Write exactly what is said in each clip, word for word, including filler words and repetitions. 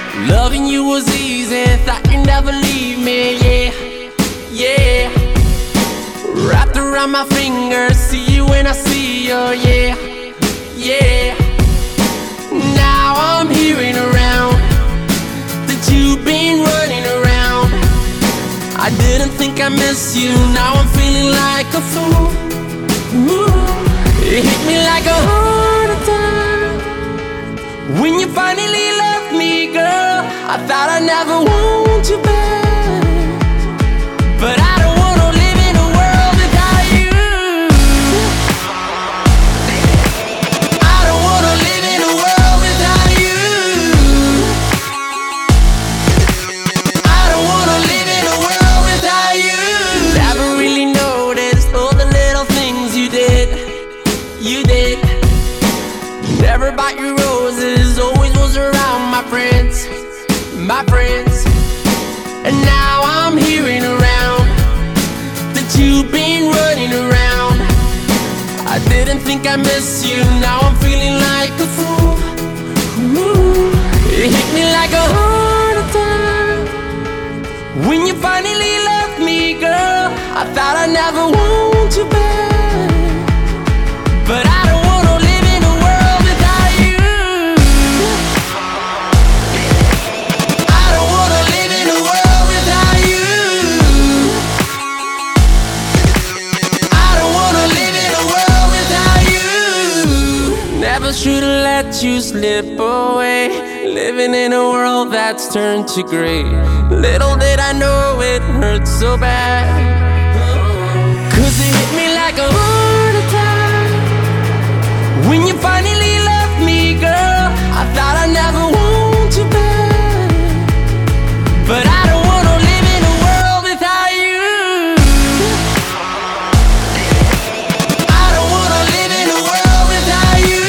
Loving you was easy, thought you'd never leave me, yeah, yeah. Wrapped around my finger, see you when I see you, yeah, yeah. Now I'm hearing around that you've been running around. I didn't think I miss you, now I'm feeling like a fool. Ooh. It hit me like a heart attack when you finally left me, girl. I thought I'd never want you back, but I don't wanna live in a world without you. I don't wanna live in a world without you. I don't wanna live in a world without you. Never really noticed all the little things you did, you did. Never bought you roses, always was around my friends, my friends. And now I'm hearing around that you've been running around. I didn't think I miss you, now I'm feeling like a fool. Ooh. It hit me like a heart attack when you finally left me, girl. I thought I'd never want you back, but I don't wanna live in a world without you. I don't wanna live in a world without you. I don't wanna live in a world without you. Never should've let you slip away, living in a world that's turned to gray. Little did I know it hurt so bad, 'cause it hit me like a heart attack when you finally left me, girl. I thought I'd never want you back, but I don't wanna live in a world without you. I don't wanna live in a world without you.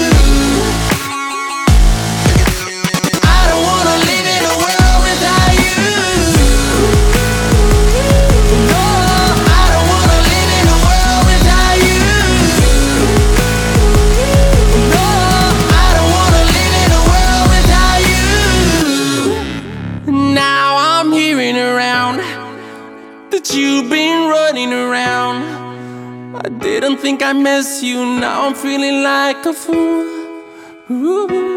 I don't wanna live in a world without you. No, I don't wanna live in a world without you. No, I don't wanna live in a world without you. Now I'm hearing around that you've been running around. I didn't think I miss you, now I'm feeling like a fool. Ooh.